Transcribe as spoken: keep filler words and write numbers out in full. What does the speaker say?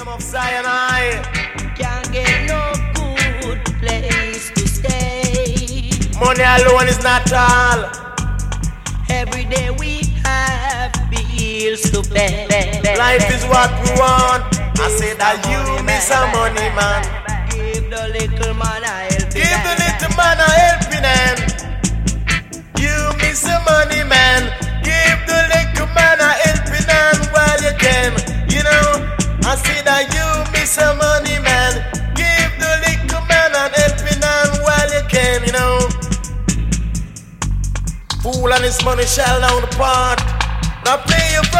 Kingdom of Zion, I can't get no good place to stay. Money alone is not all. Every day we have bills to pay. Life is what we want. I say that you miss a money man. Give the little man a helping Give the little man a helping hand. You miss a money man. Give the little man a helping hand while you can. You know, I say that you miss a money man. Give the little man a helping hand while you can. You know, fool and his money shall now depart. Now play your